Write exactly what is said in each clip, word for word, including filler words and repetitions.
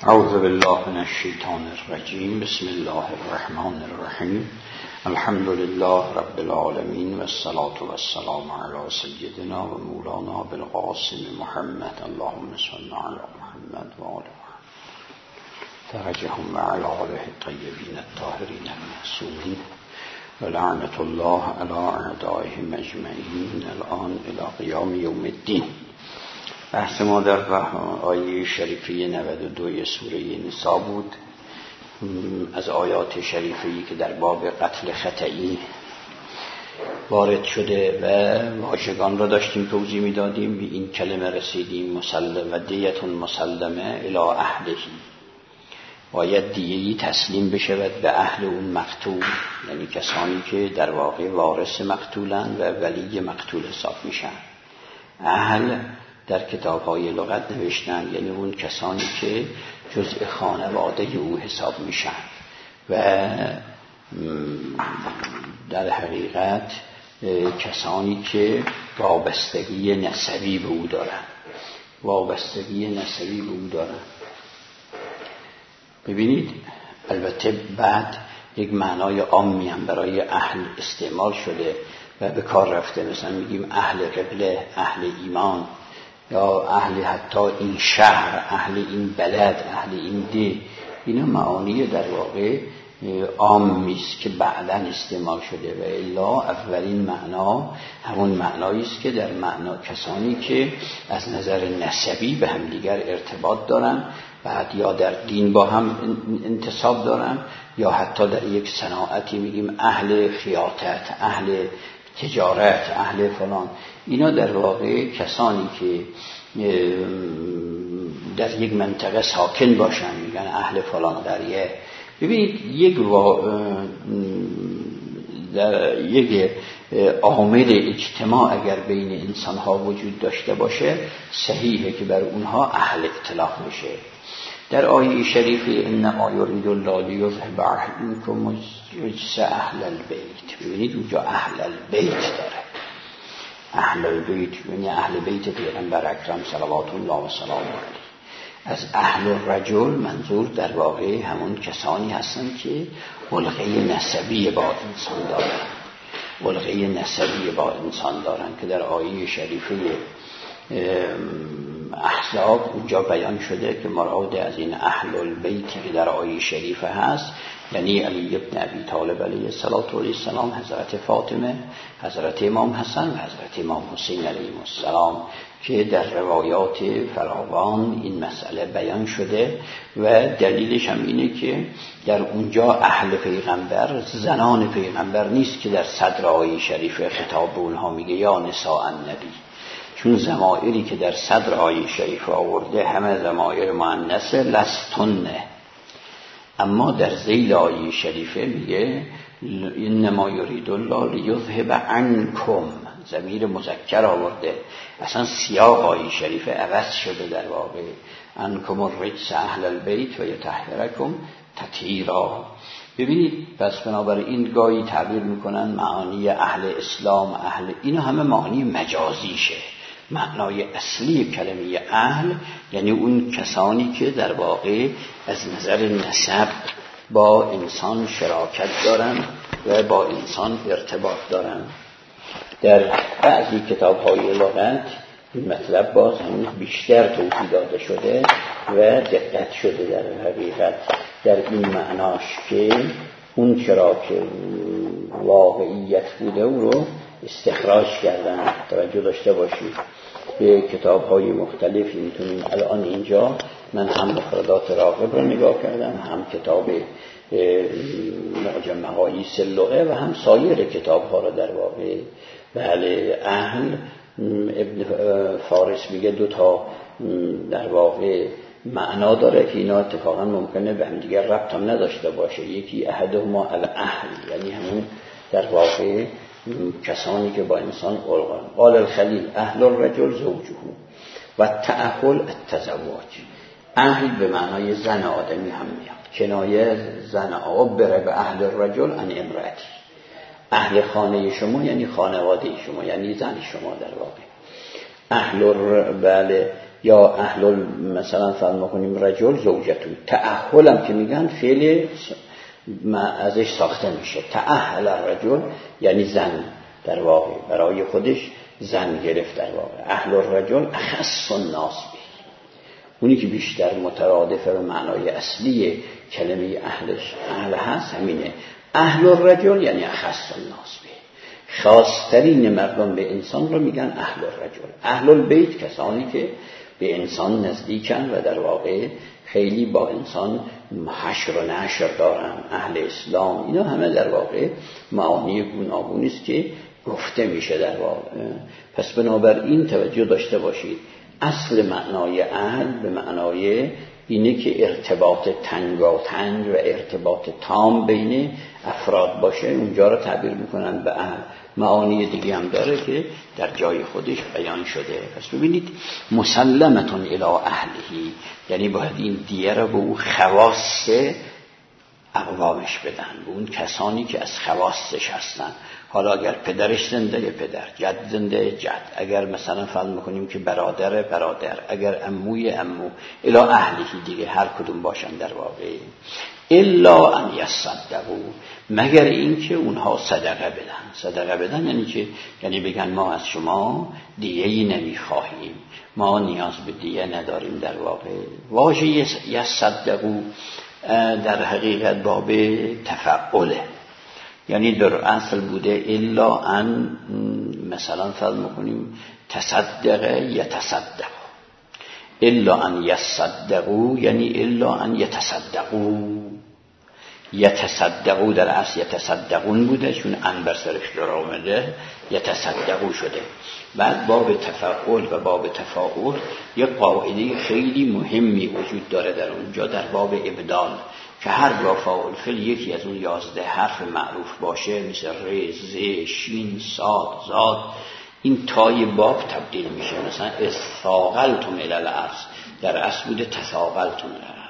اعوذ بالله من الشیطان الرجیم. بسم الله الرحمن الرحیم. الحمد لله رب العالمین و الصلاة و السلام علی سیدنا و مولانا بالقاسم محمد. اللهم صل علی محمد و آل محمد درجهم و علی آله الطیبین الطاهرین المعصومین و لعنت الله علی اعدائهم اجمعین الان الی قیام یوم الدین. بحث ما در آیه شریفه نود و دو سوره نساء بود، از آیات شریفه‌ای که در باب قتل خطئی وارد شده و واژگان را داشتیم توضیح می‌دادیم. به این کلمه رسیدیم مسلم و دیتون مسلمه الی اهله، باید دیه‌ای تسلیم بشود به اهل اون مقتول، یعنی کسانی که در واقع وارث مقتولن و ولی مقتول حساب میشن. اهل در کتاب‌های لغت نوشتن یعنی اون کسانی که جزء خانواده او حساب میشن و در حقیقت کسانی که وابستگی نسبی به او دارن وابستگی نسبی به او دارن ببینید، البته بعد یک معنای عامی هم برای اهل استعمال شده و به کار رفته، مثلا میگیم اهل قبله، اهل ایمان، یا اهل حتی این شهر، اهل این بلد، اهل این ده. اینا معانی در واقع عامی است که بعداً استعمال شده و الا اولین معنا همون معنایی است که در معنا کسانی که از نظر نسبی به هم دیگر ارتباط دارن، بعد یا در دین با هم انتساب دارن، یا حتی در یک صناعتی میگیم اهل خیاطت، اهل تجارت، اهل فلان. اینا در واقع کسانی که در یک منطقه ساکن باشن میگن اهل فلان قریه. ببینید یک وا... در یک عامل اجتماع اگر بین انسان ها وجود داشته باشه صحیحه که بر اونها اهل اطلاق میشه. در آیه شریفه انما یرید الله لیذهب عنکم رجس اهل البیت، ببینید اونجا اهل البیت داره. اهل البیت یعنی اهل بیت پیغمبر اکرم صلوات الله و سلام علیه. از اهل الرجل منظور در واقع همون کسانی هستند که علقه نسبی با انسان دارن علقه نسبی با انسان دارن که در آیه شریفه احزاب اونجا بیان شده که مراد از این اهل البیت که در آیه شریفه هست یعنی علی ابن ابی طالب علیه السلام، حضرت فاطمه، حضرت امام حسن و حضرت امام حسین علیه السلام، که در روایات فراوان این مسئله بیان شده و دلیلش هم اینه که در اونجا اهل پیغمبر زنان پیغمبر نیست که در صدر آیه شریفه خطاب به اونها میگه یا نساء النبی، چون ضمائری که در صدر آیه شریف آورده همه ضمایر مؤنثه لستنه، اما در ذیل آیه شریفه میگه انما یرید الله لیذهب عنکم، ضمیر مذکر آورده. اصلا سیاق آیه شریفه عوض شده در واقع، عنکم الرجس اهل البیت و یطهرکم تطهیرا. ببینید پس بنابراین گاهی تعبیر میکنن معانی اهل اسلام، اهل، اینا همه معانی مجازیشه. معنای اصلی کلمه اهل یعنی اون کسانی که در واقع از نظر نسب با انسان شراکت دارن و با انسان ارتباط دارن. در بعضی کتاب‌های لغت این مطلب باز هم بیشتر توضیح داده شده و دقت شده در حقیقت در این معناش که اون چرا که واقعیت بوده او رو استخراج کردن. توجه داشته باشید به کتاب‌های مختلفی میتونیم الان اینجا من هم مفردات راغب رو نگاه کردم، هم کتاب معجم مقاییس اللغه و هم سایر کتاب‌ها رو در واقع. بله، اهل ابن فارس میگه دو تا در واقع معنا داره که اینا اتفاقا ممکنه به هم دیگر ربط هم نداشته باشه. یکی احدهما الاهل یعنی همون در واقع کسانی که با انسان قربان. قال الخلیل اهل الرجل زوجه و تأهل التزواج. اهل به معنای زن آدمی هم میاد، کنایه زن عبر به اهل الرجل عن امرأتی. اهل خانه شما یعنی خانواده شما، یعنی زن شما در واقع. اهل بله یا اهل مثلا فرض کنیم رجل زوجتو. تأهل هم که میگن فعل ازش ساخته میشه. تأهل الرجل یعنی زن در واقع برای خودش زن گرفت در واقع. اهل الرجل اخص الناس به، اونی که بیشتر مترادف به معنای اصلی کلمه اهلش اهل هست همینه. اهل الرجل یعنی اخص الناس به، خاصترین مردم به انسان رو میگن اهل الرجل. اهل البیت کسانی که به انسان نزدیکن و در واقع خیلی با انسان حشر و نشر دارن، اهل اسلام، اینا همه در واقع معانی گوناگونی است که گفته میشه در واقع. پس بنابراین توجه داشته باشید اصل معنای اهل به معنای اینه که ارتباط تنگاتنگ و ارتباط تام بین افراد باشه، اونجا رو تعبیر میکنن به اهل. معانی دیگه هم داره که در جای خودش بیان شده. پس ببینید مسلمتون الی اهلهی یعنی باید این دیه رو به اون خواص اقوامش بدن، به اون کسانی که از خواصش هستن. حالا اگر پدرش زنده یه پدر، جد زنده جد، اگر مثلا فرض میکنیم که برادر برادر، اگر عموی عمو، الی اهلهی دیگه هر کدوم باشن در واقع. الا ان یصدقوا، مگر این که اونها صدقه بدن. صدقه بدن یعنی چه؟ یعنی بگن ما از شما دیه‌ای نمیخواهیم، ما نیاز به دیه نداریم در واقع. واژه یصدقوا در حقیقت باب تفعله، یعنی در اصل بوده الا ان مثلا فرض میکنیم تصدق یتصدق، الا ان یصدقوا یعنی الا ان یتصدقوا. یتصدقوا در اصل یتصدقون بوده، چون ان بر سرش در آمده یتصدقوا شده. بعد باب تفعول و باب تفاعل یک قاعده خیلی مهمی وجود داره در اونجا، در باب ابدال، که هر جا فاعل فعل یکی از اون یازده حرف معروف باشه، مثل ر، ز، شین، صاد، زاد، این تای باب تبدیل میشه. مثلا استاقلتم الی الارض در اصل بوده تساقلتم الی الارض.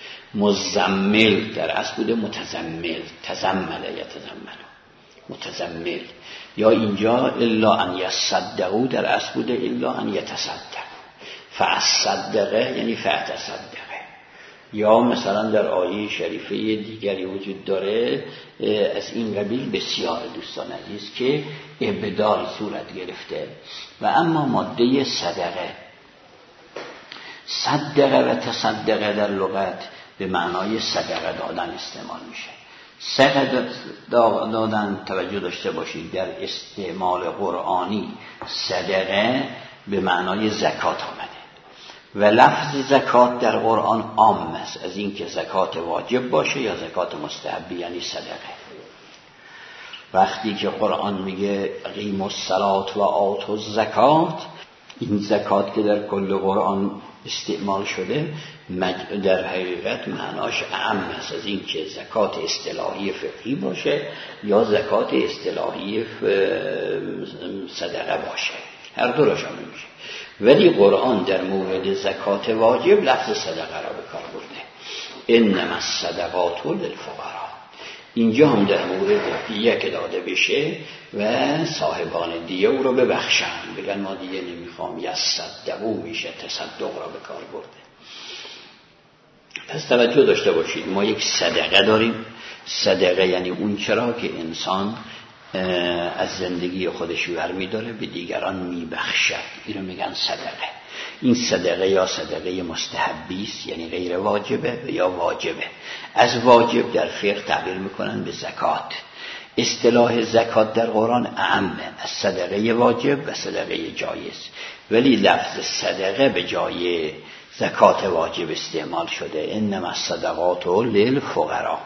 مزمل در اصل بوده متزمل، تزمل یتزمل متزمل. یا اینجا الا ان یصدقوا در اصل بوده الا ان یتصدقوا. فاصدقه یعنی فاتصدقه. یا مثلا در آیه شریفه دیگری وجود داره از این قبیل بسیار دوستان عزیز که ابدال صورت گرفته. و اما ماده صدقه، صدقه و تصدقه در لغت به معنای صدقه دادن استعمال میشه. صدقه دادن توجه داشته باشید در استعمال قرآنی صدقه به معنای زکات آمده و لفظ زکات در قرآن عام است، از این که زکات واجب باشه یا زکات مستحبی یعنی صدقه. وقتی که قرآن میگه اقیموا الصلاة و آتوا الزکات، این زکات که در کل قرآن استعمال شده در حقیقت معناش اعم است از این که زکات اصطلاحی فقهی باشه یا زکات اصطلاحی صدقه باشه، هر دو را شامل میشه. ولی قرآن در مورد زکات واجب لفظ صدقه را به کار برده، انما الصدقات للفقراء. اینجا هم در مورد دیه که داده بشه و صاحبان دیه او را ببخشن، بگن ما دیه نمیخوام، یصدقوا میشه تصدق را به کار برده. پس توجه داشته باشید ما یک صدقه داریم. صدقه یعنی اون چرا که انسان از زندگی خودش برمی داره به دیگران میبخشد، این رو میگن صدقه. این صدقه یا صدقه مستحبی است یعنی غیر واجبه یا واجبه. از واجب در فقه تعبیر میکنن به زکات. اصطلاح زکات در قرآن اعمه از صدقه واجب و صدقه جایز، ولی لفظ صدقه به جای زکات واجب استعمال شده، انما الصدقات للفقراء.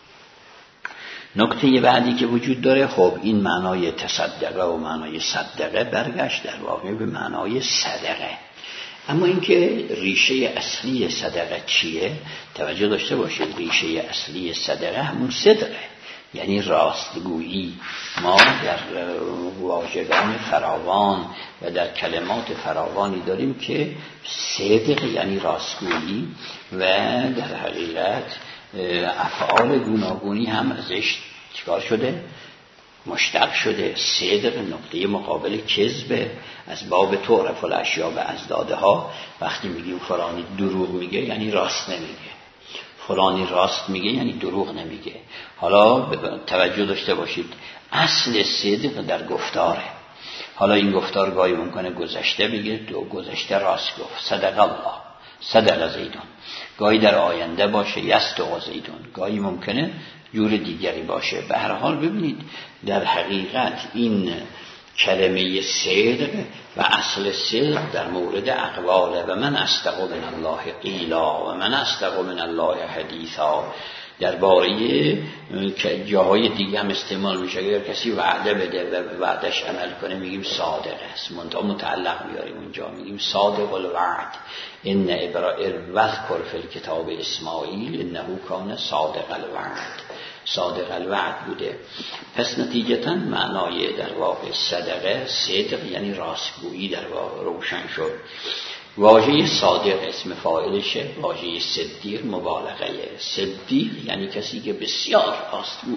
نکته بعدی که وجود داره، خب این معنای تصدقه و معنای صدقه برگشت در واقع به معنای صدقه. اما اینکه ریشه اصلی صدقه چیه؟ توجه داشته باشید ریشه اصلی صدقه همون صدقه، یعنی راستگویی. ما در واژگان فراوان و در کلمات فراوانی داریم که صدق یعنی راستگویی و در حقیقت افعال گوناگونی هم ازش چیکار شده؟ مشتق شده. صدق نقطه مقابل کذبه، از باب تعرف الاشیاء به ازدادها. وقتی میگیم فلانی دروغ میگه یعنی راست نمیگه، فلانی راست میگه یعنی دروغ نمیگه. حالا توجه داشته باشید اصل صدق در گفتاره. حالا این گفتار گاهی ممکنه گذشته بگه، دو گذشته راست گفت، صدق الله، صدق زیدون. گاهی در آینده باشه، یصدق زیدون. گاهی ممکنه جور دیگری باشه. به هر حال ببینید در حقیقت این کلمه صدق و اصل صدق در مورد اقواله. و من اصدق من الله قیلا و من اصدق من الله حدیثا. درباره که جاهای دیگه هم استعمال میشه. اگر کسی وعده بده و وعدش عمل کنه میگیم صادق است. منتها متعلق میاریم اونجا میگیم صادق الوعد. ان ابراهیم وذکر فی الکتاب اسماعیل انه کان صادق الوعد. صادق الوعد بوده. پس نتیجتا معنای در واقع صدقه صدق یعنی راستگویی در واقع روشن شد. واژه صادق اسم فاعلشه، واژه صدیق مبالغه. صدیق یعنی کسی که بسیار راستگوی،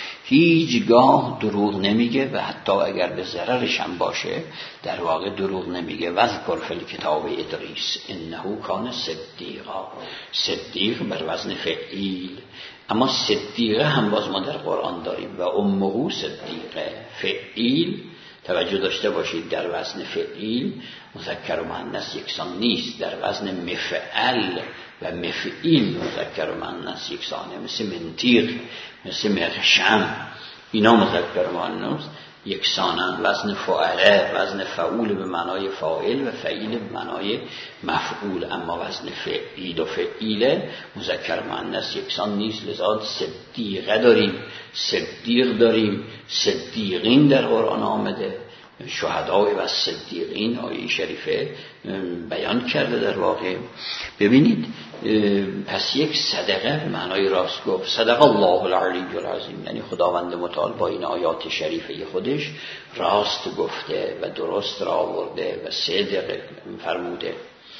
هیچگاه دروغ نمیگه و حتی اگر به ضررش هم باشه در واقع دروغ نمیگه. وذکر فی الکتاب ادریس انه کان صدیقا. صدیق بر وزن فعیل. اما صدیقه هم باز ما در قرآن داریم و امه صدیقه. فعیل توجه داشته باشید در وزن فعیل مذکر و مؤنث یکسان نیست. در وزن مفعل و مفعیل مذکر و مؤنث یکسانه. مثل منطیق، مثل مرشم، اینا مذکر و مؤنث یکسانن. وزن فعله، وزن فعول به معنای فاعل و فعیل به معنای مفعول. اما وزن فعیل و فعیل مذکر و مؤنث یکسان نیست. لذا صدیقه داریم، صدیق داریم، صدیقین در قرآن آمده. شهدای و صدیقین آیه شریفه بیان کرده در واقع. ببینید پس یک صدقه به معنای راست گفت. صدق الله العلی العظیم، یعنی خداوند متعال با این آیات شریفه خودش راست گفته و درست را آورده و صدق فرموده.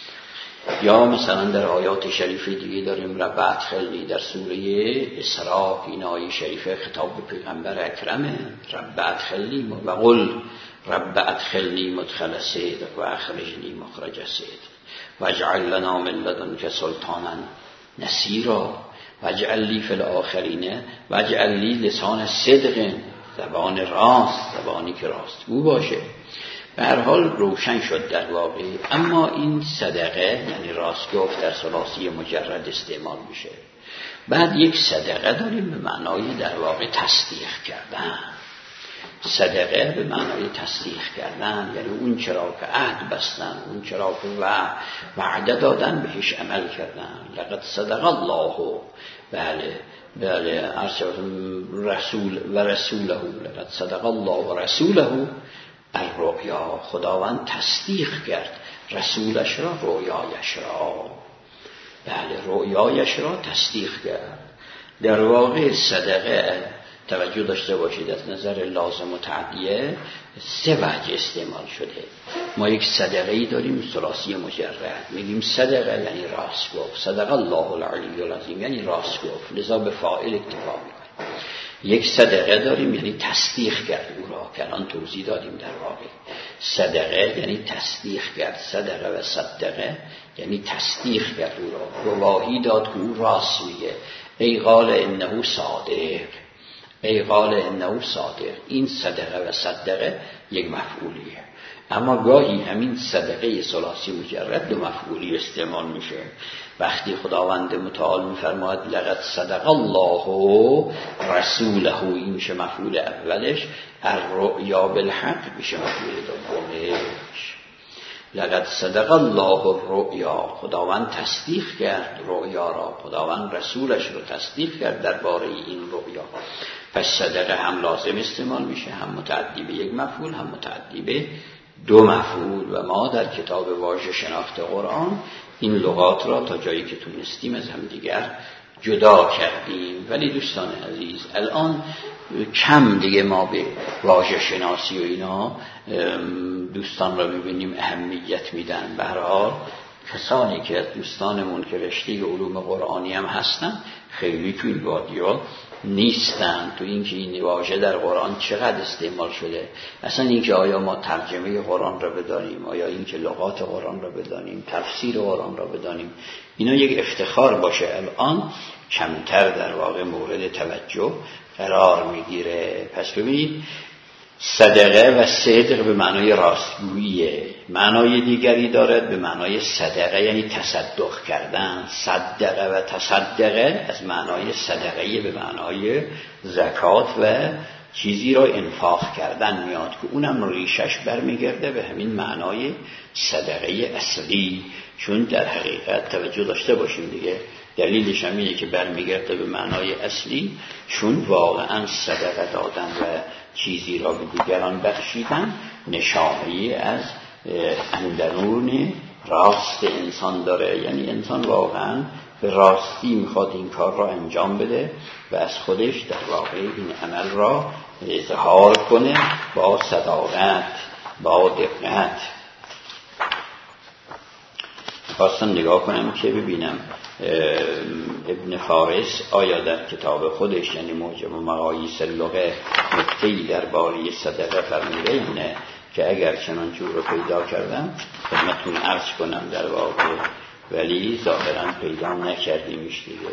یا مثلا در آیات شریفه دیگه داریم رب ادخلنی در سوره اسراء. این آیه شریفه خطاب به پیغمبر اکرمه. رب ادخلنی و قل رب ادخلنی مدخل صدق و اخرجنی مخرج صدق واجعل لنا من لدنک سلطانا نصیرا واجعل لی فی الاخرین واجعل لی لسان صدق، زبان راست، زبانی که راستگو باشه. به هر حال روشن شد در واقع. اما این صدقه یعنی راست گفت در ثلاثی مجرد استعمال میشه. بعد یک صدقه داریم به معنای در واقع تصدیق کردن. صدقه به معنای تصدیق کردن یعنی اون چرا که عهد بستن، اون چرا که وعده دادن بهش عمل کردن. لقد صدق الله بله بله رسول و رسوله لقد صدق الله و رسوله الرؤیا. خداوند تصدیق کرد رسولش را، رؤیایش را. بله رؤیایش را تصدیق کرد. در واقع صدقه توجه داشته باشید از نظر لازم و تعدیه سه وجه استعمال شده. ما یک صدقه‌ای داریم ثلاثی مجرد، میگیم صدقه یعنی راست گفت. صدق الله العلی العظیم یعنی راست گفت، لذا به فاعل اکتفا میکنیم. یک صدقه داریم یعنی تصدیق کرد او را، که الان توضیح دادیم. در واقع صدقه یعنی تصدیق کرد. صدقه و صدقه یعنی تصدیق کرد او را، گواهی داد که او راست میگه. ای قال انه صادق، ای قال انه صادق. این صدقه و صدقه یک مفعولیه. اما گاهی همین صدقه ثلاثی مجرد دو مفعولی استعمال میشه. وقتی خداوند متعال میفرماید لقد صدق الله رسوله، این میشه مفعول اولش. الرؤیا بالحق میشه مفعول دومش. لقد صدق الله الرؤیا، خداوند تصدیق کرد رؤیا را، خداوند رسولش رو تصدیق کرد درباره این رؤیا. پس صدقه هم لازم استعمال میشه، هم متعدی به یک مفعول، هم متعدی به دو مفعول. و ما در کتاب واژه شناخت قرآن این لغات را تا جایی که تونستیم از هم دیگر جدا کردیم. ولی دوستان عزیز الان کم دیگه ما به واژه شناسی و اینا دوستان را میبینیم اهمیت میدن. به هر حال کسانی که از دوستانمون که رشته علوم قرآنی هم هستن خیلی تو این وادی‌ها نیستن، تو اینکه این واژه در قرآن چقدر استعمال شده، اصلا اینکه آیا ما ترجمه قرآن را بدانیم، آیا اینکه لغات قرآن را بدانیم، تفسیر قرآن را بدانیم، اینا یک افتخار باشه الان کمتر در واقع مورد توجه قرار میگیره. پس ببینید صدقه و صدق به معنای راستگوییه، معنای دیگری دارد به معنای صدقه یعنی تصدق کردن. صدقه و تصدقه از معنای صدقه به معنای زکات و چیزی را انفاق کردن میاد که اونم ریشش برمیگرده به همین معنای صدقه اصلی. چون در حقیقت توجه داشته باشیم دیگه، دلیلش هم اینه که برمیگرده به معنای اصلی، چون واقعا صدقه دادن و چیزی را به دیگران بخشیدن نشانه‌ای از اندرون راست انسان داره، یعنی انسان واقعا به راستی میخواد این کار را انجام بده و از خودش در واقع این عمل را اظهار کنه با صداقت، با دقت. خواستم نگاه کنم که ببینم ابن فارس آیا در کتاب خودش یعنی معجم مقاییس اللغه نکته‌ای درباره صدقه فرموده یا نه، که اگر چنانچه رو پیدا کردم خدمتتون عرض کنم در واقع، ولی ظاهرا پیدا نکردیمش دیگه.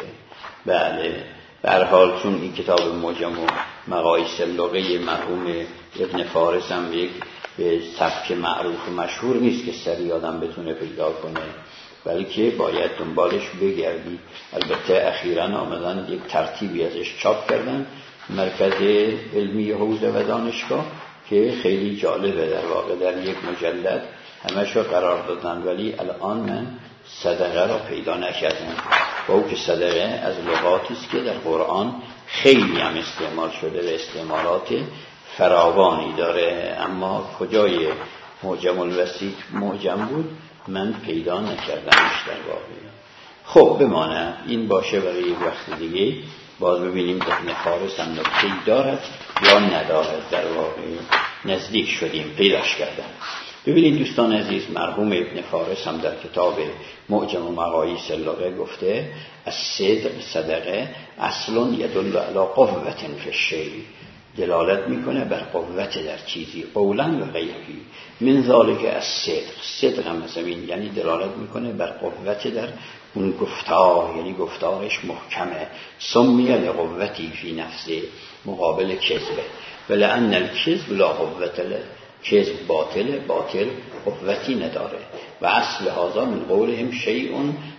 بله به هر حال چون این کتاب معجم مقاییس اللغه مرحوم ابن فارس هم یک به سبک معروف و مشهور نیست که سری آدم بتونه پیدا کنه، بلکه باید دنبالش بگردی. البته اخیراً آمدن یک ترتیبی ازش چاپ کردن مرکز علمی حوزه و دانشگاه که خیلی جالبه، در واقع در یک مجلد همش رو قرار دادن، ولی الان من صدقه را پیدا نکردم. با او که صدقه از لغاتی است که در قرآن خیلی هم استعمال شده و استعمالات فراوانی داره، اما کجای معجم الوسیط معجم بود من پیدا نکردمش در واقع. خب بمانه این باشه برای یک وقت دیگه، باز ببینیم ابن فارس هم نکته‌ای دارد یا ندارد. در واقع نزدیک شدیم پیداش کردن. ببینید دوستان عزیز، مرحوم ابن فارس هم در کتاب معجم مقاییس اللغه گفته از صدق صدقه اصل یدل علی قوة فی الشیء، دلالت میکنه بر قوت در چیزی، قولا و غیری. من ذالک از صدق، صدق هم زمین یعنی دلالت میکنه بر قوت در اون گفتار، یعنی گفتارش محکمه. سمی لقوتی فی نفسه، مقابل کذبه، ولأن الکذب لا قوت له، کذب باطل، باطل قوتی نداره. و اصل هذا من قولهم شیء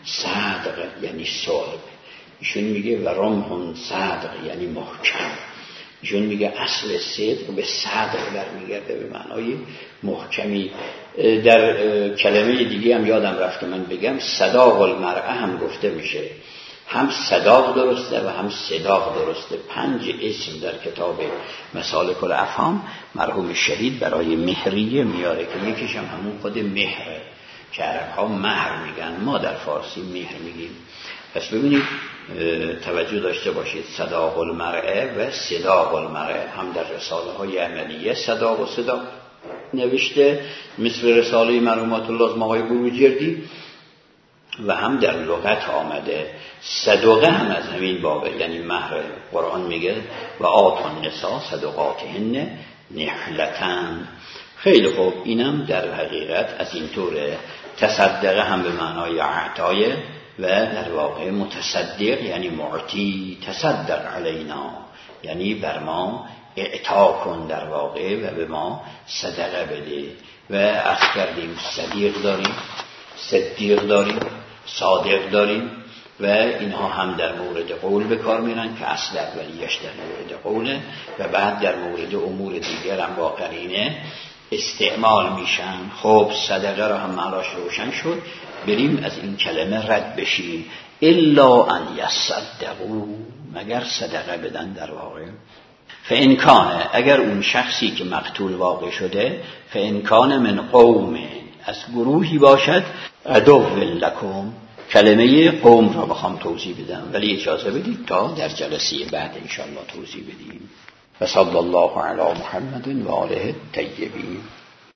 صدق یعنی صلب. ایشون میگه و رمح صدق یعنی محکم. ایشون میگه اصل صدق به صدق برمیگرده به معنای محکمی. در کلمه دیگه هم یادم رفت من بگم، صداق المرأه هم گفته میشه، هم صداق درسته و هم صداق درسته. پنج اسم در کتاب مسالک الافهام مرحوم شهید برای مهریه میاره که یکیش هم همون خود مهره که عرب‌ها مهر میگن، ما در فارسی مهر میگیم. پس ببینید توجه داشته باشید، صداق المرأه و صداق المرأه هم در رساله های عملیه صداق و صداق نوشته، مثل رساله مرحومات الله از ماهای بروجردی، و هم در لغت آمده. صدقه هم از همین بابه، یعنی مهر. قرآن میگه و آتون نساء صدقاتهن نحلتن. خیلی خوب، اینم در حقیقت از این طوره. تصدقه هم به معنای عطایه و در واقع متصدق یعنی معطی، تصدق علینا یعنی بر ما اعطا کن در واقع و به ما صدقه بده. و عرض کردیم صدیق داریم، صدیق داریم، صادق داریم و اینها هم در مورد قول به کار میرن که اصل اولیش در مورد قوله و بعد در مورد امور دیگر هم با قرینه استعمال میشن. خب صدقه را هم معناش روشن شد، بریم از این کلمه رد بشیم. الا ان یصدقوا، مگر صدقه بدن در واقع. فان کان، اگر اون شخصی که مقتول واقع شده، فان کان من قوم، از گروهی باشد، عدو لکم. کلمه قوم را بخوام توضیح بدم، ولی اجازه بدید تا در جلسه بعد انشاءالله توضیح بدیم. و صلی الله علی محمد و آله الطیبین.